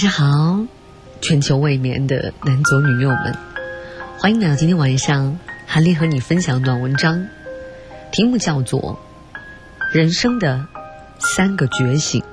晚上好，全球未眠的男左女右们，欢迎来到今天晚上韩丽和你分享暖文章，题目叫做人生的3个觉醒。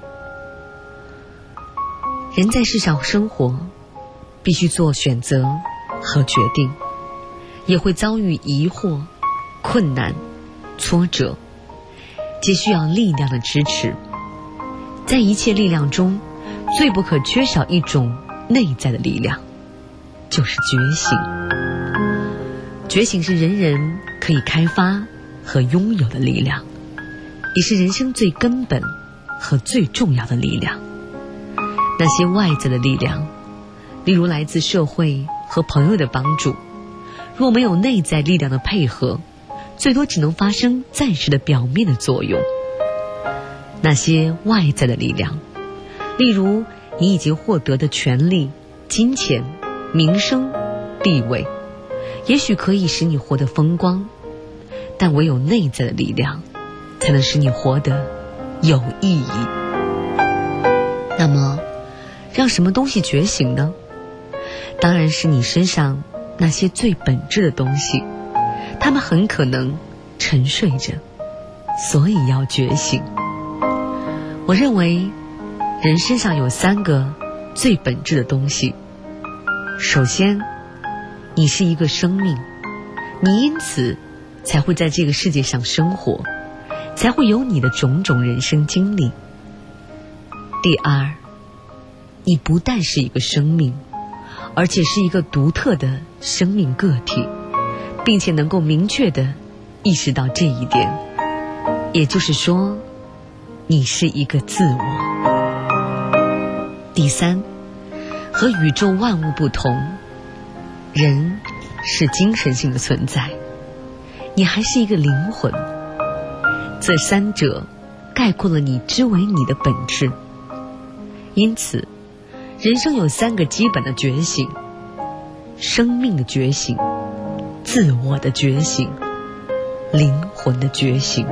人在世上生活，必须做选择和决定，也会遭遇疑惑、困难、挫折，皆需要力量的支持。在一切力量中，最不可缺少一种内在的力量，就是觉醒。觉醒是人人可以开发和拥有的力量，也是人生最根本和最重要的力量。那些外在的力量，例如来自社会和朋友的帮助，若没有内在力量的配合，最多只能发生暂时的表面的作用。那些外在的力量，例如你已经获得的权利、金钱、名声、地位，也许可以使你活得风光，但唯有内在的力量才能使你活得有意义。那么让什么东西觉醒呢？当然是你身上那些最本质的东西，它们很可能沉睡着，所以要觉醒。我认为人身上有3个最本质的东西。首先，你是一个生命，你因此才会在这个世界上生活，才会有你的种种人生经历。第二，你不但是一个生命，而且是一个独特的生命个体，并且能够明确地意识到这一点，也就是说，你是一个自我。第三，和宇宙万物不同，人是精神性的存在，你还是一个灵魂。这3者概括了你之为你的本质。因此，人生有3个基本的觉醒：生命的觉醒、自我的觉醒、灵魂的觉醒。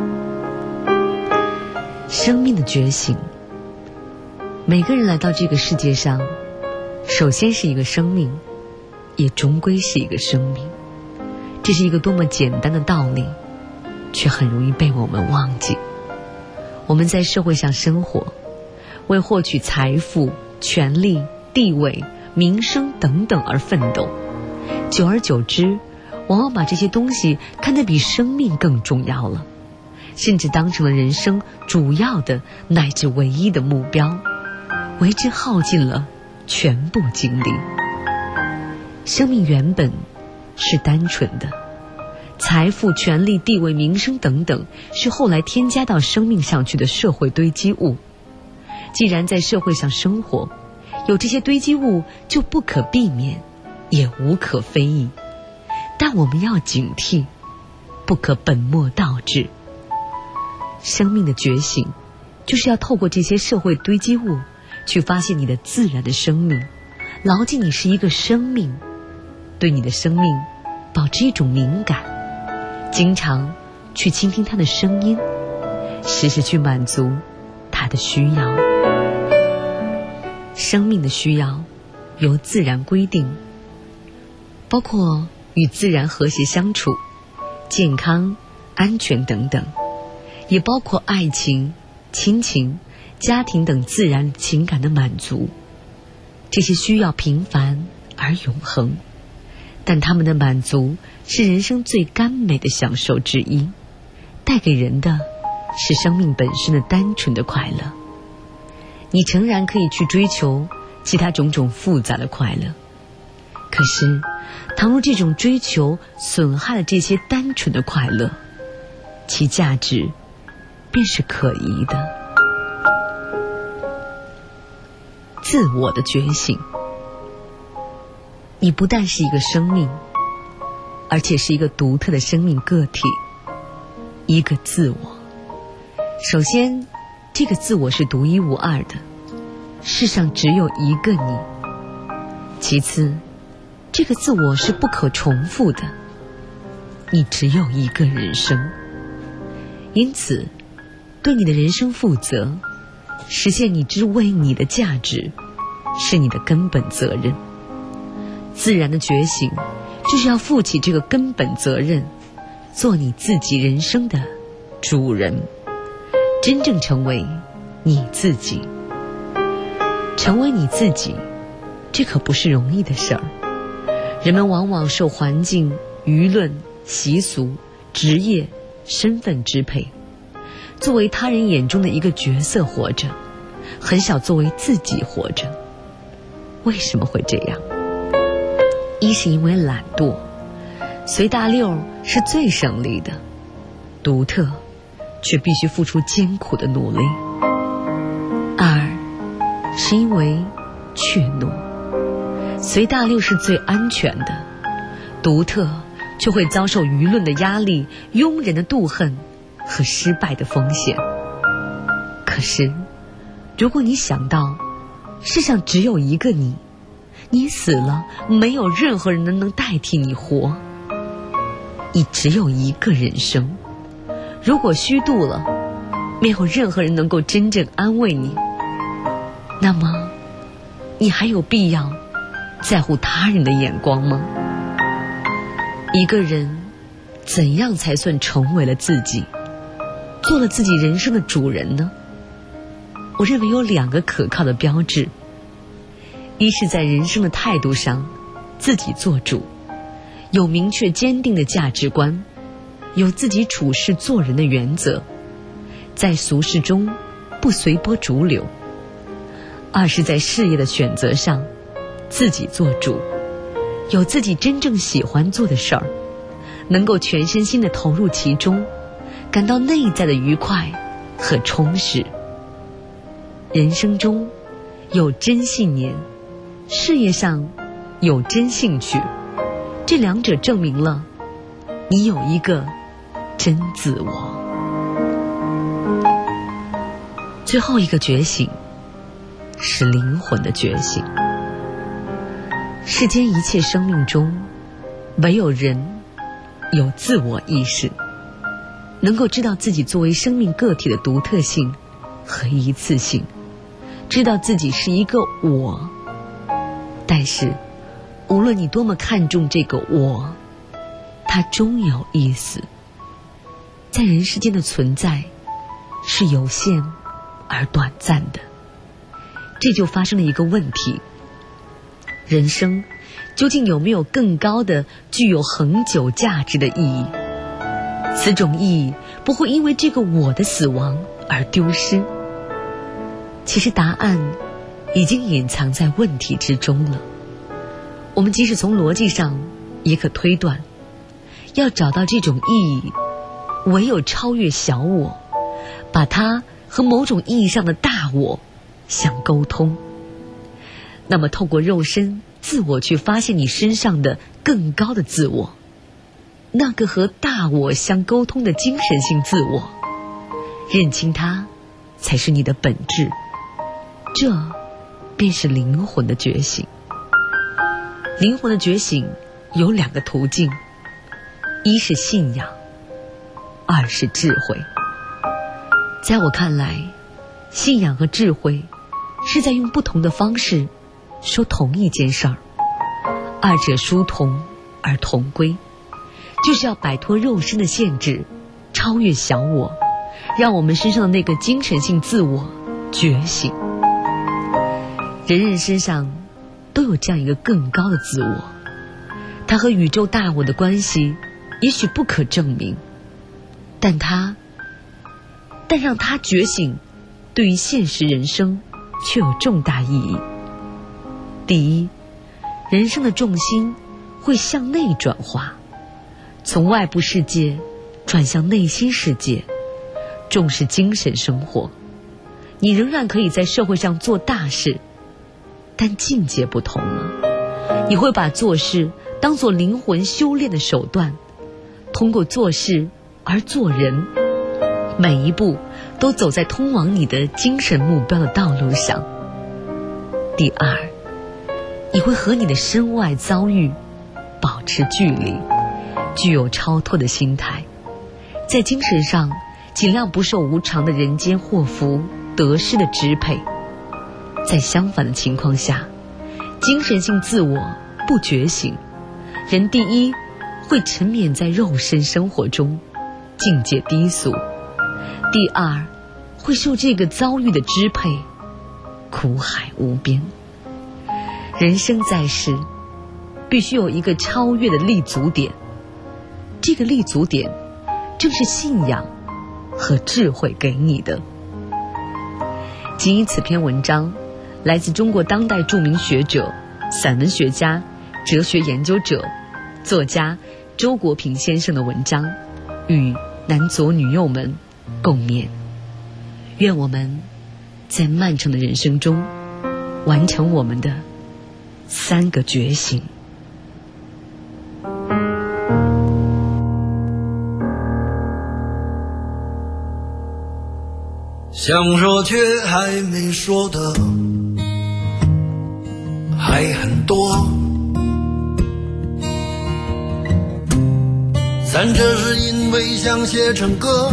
生命的觉醒，每个人来到这个世界上，首先是一个生命，也终归是一个生命。这是一个多么简单的道理，却很容易被我们忘记。我们在社会上生活，为获取财富、权力、地位、名声等等而奋斗，久而久之，往往把这些东西看得比生命更重要了，甚至当成了人生主要的乃至唯一的目标，为之耗尽了全部精力。生命原本是单纯的，财富、权力、地位、名声等等是后来添加到生命上去的社会堆积物。既然在社会上生活，有这些堆积物就不可避免，也无可非议。但我们要警惕，不可本末倒置。生命的觉醒，就是要透过这些社会堆积物，去发现你的自然的生命，牢记你是一个生命，对你的生命保持一种敏感，经常去倾听它的声音，时时去满足它的需要。生命的需要由自然规定，包括与自然和谐相处、健康、安全等等，也包括爱情、亲情、家庭等自然情感的满足。这些需要平凡而永恒，但他们的满足是人生最甘美的享受之一，带给人的是生命本身的单纯的快乐。你诚然可以去追求其他种种复杂的快乐，可是倘若这种追求损害了这些单纯的快乐，其价值便是可疑的。自我的觉醒，你不但是一个生命，而且是一个独特的生命个体，一个自我。首先，这个自我是独一无二的，世上只有一个你。其次，这个自我是不可重复的，你只有一个人生。因此，对你的人生负责，实现你之为你的价值， 是你的根本责任。自然的觉醒就是要负起这个根本责任，做你自己人生的主人，真正成为你自己。成为你自己，这可不是容易的事儿。人们往往受环境、舆论、习俗、职业、身份支配，作为他人眼中的一个角色活着，很少作为自己活着。为什么会这样？一是因为懒惰，随大溜是最省力的，独特却必须付出艰苦的努力。二是因为怯懦，随大溜是最安全的，独特却会遭受舆论的压力、庸人的妒恨和失败的风险。可是如果你想到世上只有一个你，你死了没有任何人能代替你活，你只有一个人生，如果虚度了，没有任何人能够真正安慰你，那么你还有必要在乎他人的眼光吗？一个人怎样才算成为了自己，做了自己人生的主人呢？我认为有2个可靠的标志。一是在人生的态度上自己做主，有明确坚定的价值观，有自己处事做人的原则，在俗世中不随波逐流。二是在事业的选择上自己做主，有自己真正喜欢做的事儿，能够全身心地投入其中，感到内在的愉快和充实。人生中有真信念，事业上有真兴趣，这2者证明了你有一个真自我。最后一个觉醒是灵魂的觉醒。世间一切生命中，唯有人有自我意识，能够知道自己作为生命个体的独特性和一次性，知道自己是一个我。但是无论你多么看重这个我，它终有一死。在人世间的存在是有限而短暂的，这就发生了一个问题：人生究竟有没有更高的具有恒久价值的意义？此种意义不会因为这个我的死亡而丢失。其实答案已经隐藏在问题之中了。我们即使从逻辑上也可推断，要找到这种意义，唯有超越小我，把它和某种意义上的大我相沟通。那么透过肉身自我去发现你身上的更高的自我，那个和大我相沟通的精神性自我，认清它才是你的本质，这便是灵魂的觉醒。灵魂的觉醒有2个途径，一是信仰，二是智慧。在我看来，信仰和智慧是在用不同的方式说同一件事儿，二者殊同而同归，就是要摆脱肉身的限制，超越小我，让我们身上的那个精神性自我觉醒。人人身上都有这样一个更高的自我，它和宇宙大我的关系也许不可证明，但让它觉醒，对于现实人生却有重大意义。第一，人生的重心会向内转化，从外部世界转向内心世界，重视精神生活。你仍然可以在社会上做大事，但境界不同了。你会把做事当作灵魂修炼的手段，通过做事而做人，每一步都走在通往你的精神目标的道路上。第二，你会和你的身外遭遇保持距离，具有超脱的心态，在精神上尽量不受无常的人间祸福得失的支配。 在相反的情况下，精神性自我不觉醒，人第一会沉湎在肉身生活中，境界低俗；第二会受这个遭遇的支配，苦海无边。人生在世，必须有一个超越的立足点，这个立足点正是信仰和智慧给你的。仅以此篇文章，来自中国当代著名学者、散文学家、哲学研究者、作家周国平先生的文章，与男左女右们共勉。愿我们在漫长的人生中，完成我们的3个觉醒。 想说却还没说的还很多，但这是因为想写成歌，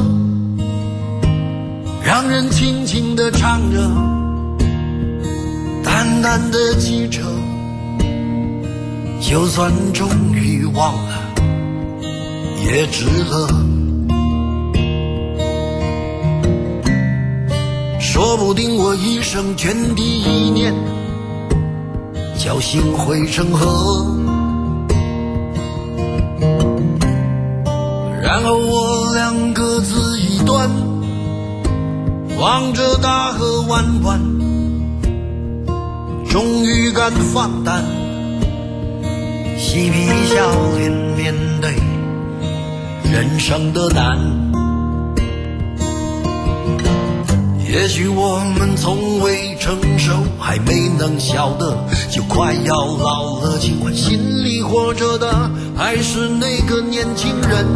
让人轻轻地唱着，淡淡的记着，就算终于忘了也值得。说不定我一生涓滴一念，侥幸汇成河，然后我俩各自一端，望着大河弯弯，终于敢放胆，嬉皮笑脸面对人生的难。也许我们从未成熟，还没能晓得，就快要老了，尽管心里活着的还是那个年轻人。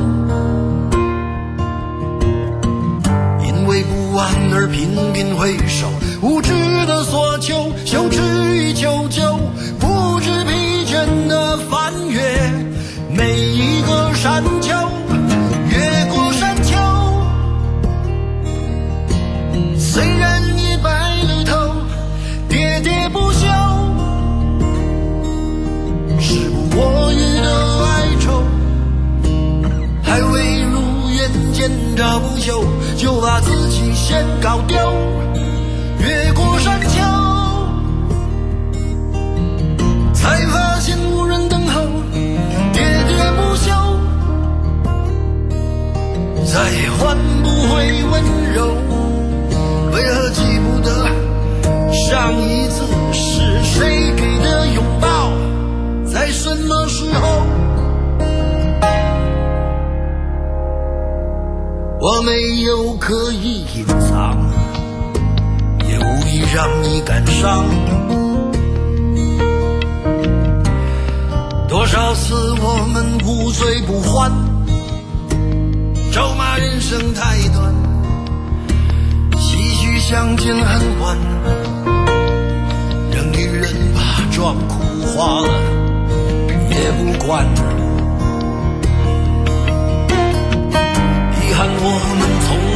因为不安而频频回首，无知的索求，羞耻与求救，不知疲倦的翻越每一个山丘，越过山丘，虽然也白了头，喋喋不休，时不我予的哀愁，还未如愿见着不朽，就把自己先搞丢。越过山丘，才发现无人等候，喋喋不休，再也换不回温柔。为何记不得上一次是谁给的拥抱，在什么时候？我没有刻意隐藏，也无意让你感伤。多少次我们无醉不欢，咒骂人生太短，相见恨晚，让女人把妆哭花了也不管。遗憾我们从